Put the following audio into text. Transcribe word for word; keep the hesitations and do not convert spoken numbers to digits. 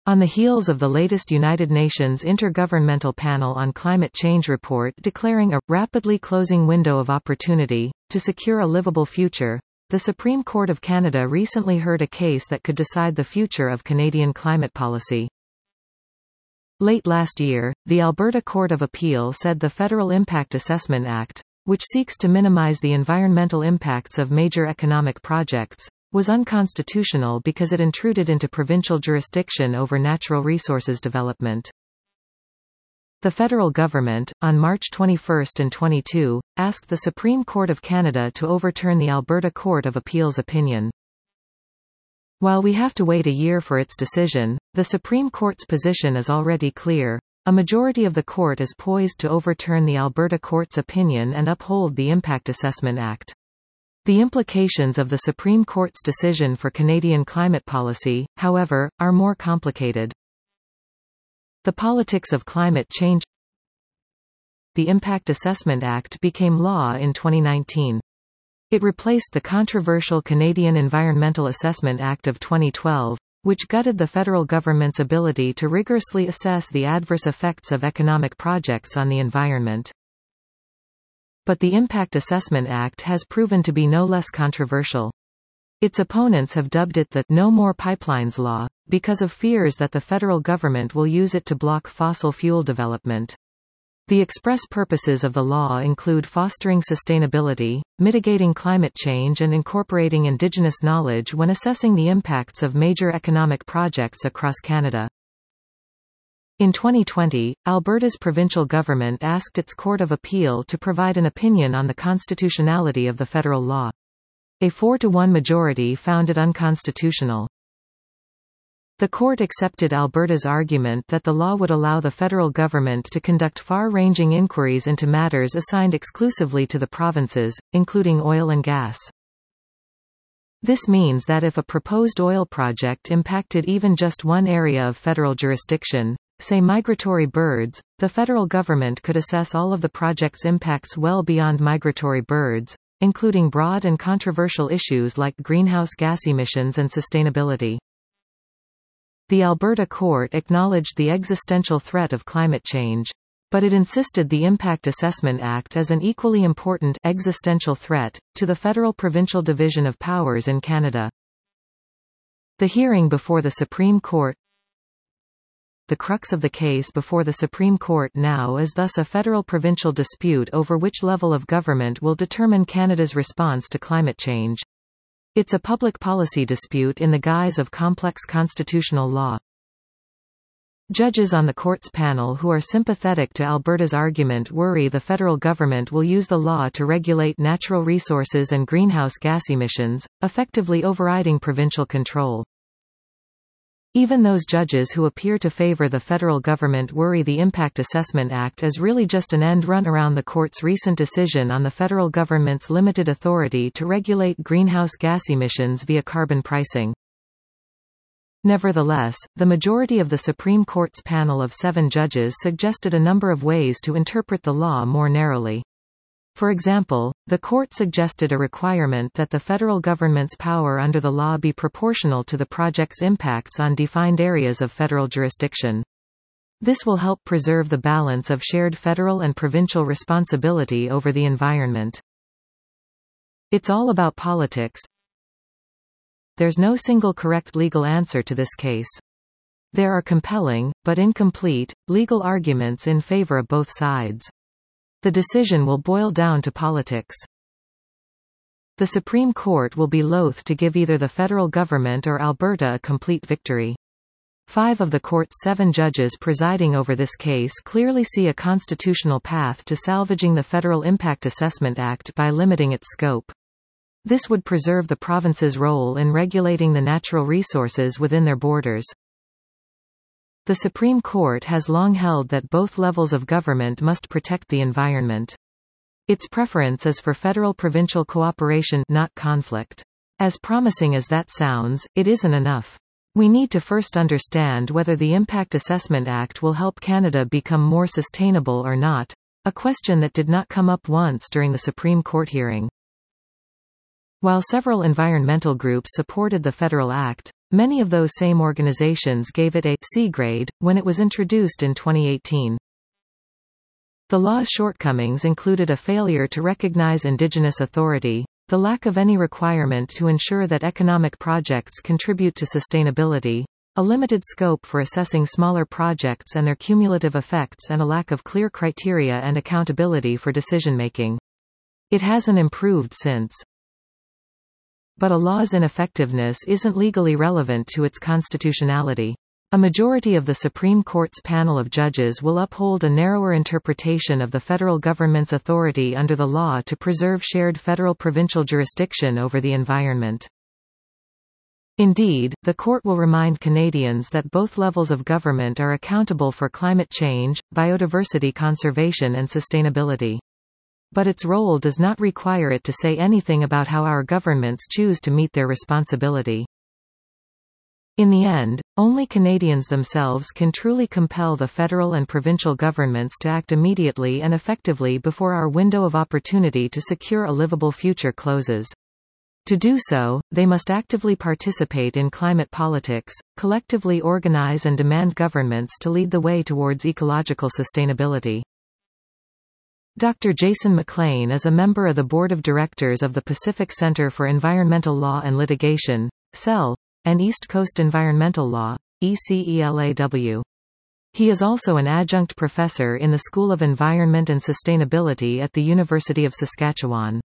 On the heels of the latest United Nations Intergovernmental Panel on Climate Change report declaring a rapidly closing window of opportunity to secure a livable future, the Supreme Court of Canada recently heard a case that could decide the future of Canadian climate policy. Late last year, the Alberta Court of Appeal said the Federal Impact Assessment Act, which seeks to minimize the environmental impacts of major economic projects, was unconstitutional because it intruded into provincial jurisdiction over natural resources development. The federal government, on March twenty-first and twenty-second, asked the Supreme Court of Canada to overturn the Alberta Court of Appeal's opinion. While we have to wait a year for its decision, the Supreme Court's position is already clear. A majority of the court is poised to overturn the Alberta Court's opinion and uphold the Impact Assessment Act. The implications of the Supreme Court's decision for Canadian climate policy, however, are more complicated. The politics of climate change. The Impact Assessment Act became law in twenty nineteen. It replaced the controversial Canadian Environmental Assessment Act of twenty twelve, which gutted the federal government's ability to rigorously assess the adverse effects of economic projects on the environment. But the Impact Assessment Act has proven to be no less controversial. Its opponents have dubbed it the "No More Pipelines Law," because of fears that the federal government will use it to block fossil fuel development. The express purposes of the law include fostering sustainability, mitigating climate change and incorporating Indigenous knowledge when assessing the impacts of major economic projects across Canada. In twenty twenty, Alberta's provincial government asked its Court of Appeal to provide an opinion on the constitutionality of the federal law. A four to one majority found it unconstitutional. The court accepted Alberta's argument that the law would allow the federal government to conduct far-ranging inquiries into matters assigned exclusively to the provinces, including oil and gas. This means that if a proposed oil project impacted even just one area of federal jurisdiction, say migratory birds, the federal government could assess all of the project's impacts well beyond migratory birds, including broad and controversial issues like greenhouse gas emissions and sustainability. The Alberta court acknowledged the existential threat of climate change, but it insisted the Impact Assessment Act as an equally important existential threat to the federal-provincial division of powers in Canada. The hearing before the Supreme Court. The crux of the case before the Supreme Court now is thus a federal-provincial dispute over which level of government will determine Canada's response to climate change. It's a public policy dispute in the guise of complex constitutional law. Judges on the court's panel who are sympathetic to Alberta's argument worry the federal government will use the law to regulate natural resources and greenhouse gas emissions, effectively overriding provincial control. Even those judges who appear to favor the federal government worry the Impact Assessment Act is really just an end run around the court's recent decision on the federal government's limited authority to regulate greenhouse gas emissions via carbon pricing. Nevertheless, the majority of the Supreme Court's panel of seven judges suggested a number of ways to interpret the law more narrowly. For example, the court suggested a requirement that the federal government's power under the law be proportional to the project's impacts on defined areas of federal jurisdiction. This will help preserve the balance of shared federal and provincial responsibility over the environment. It's all about politics. There's no single correct legal answer to this case. There are compelling, but incomplete, legal arguments in favor of both sides. The decision will boil down to politics. The Supreme Court will be loath to give either the federal government or Alberta a complete victory. Five of the court's seven judges presiding over this case clearly see a constitutional path to salvaging the Federal Impact Assessment Act by limiting its scope. This would preserve the province's role in regulating the natural resources within their borders. The Supreme Court has long held that both levels of government must protect the environment. Its preference is for federal-provincial cooperation, not conflict. As promising as that sounds, it isn't enough. We need to first understand whether the Impact Assessment Act will help Canada become more sustainable or not, a question that did not come up once during the Supreme Court hearing. While several environmental groups supported the federal act, Many of those same organizations gave it a C grade when it was introduced in twenty eighteen. The law's shortcomings included a failure to recognize indigenous authority, the lack of any requirement to ensure that economic projects contribute to sustainability, a limited scope for assessing smaller projects and their cumulative effects, and a lack of clear criteria and accountability for decision-making. It hasn't improved since. But a law's ineffectiveness isn't legally relevant to its constitutionality. A majority of the Supreme Court's panel of judges will uphold a narrower interpretation of the federal government's authority under the law to preserve shared federal-provincial jurisdiction over the environment. Indeed, the court will remind Canadians that both levels of government are accountable for climate change, biodiversity conservation and sustainability. But its role does not require it to say anything about how our governments choose to meet their responsibility. In the end, only Canadians themselves can truly compel the federal and provincial governments to act immediately and effectively before our window of opportunity to secure a livable future closes. To do so, they must actively participate in climate politics, collectively organize and demand governments to lead the way towards ecological sustainability. Doctor Jason McLean is a member of the Board of Directors of the Pacific Center for Environmental Law and Litigation, C E L, and East Coast Environmental Law, E C E L A W. He is also an adjunct professor in the School of Environment and Sustainability at the University of Saskatchewan.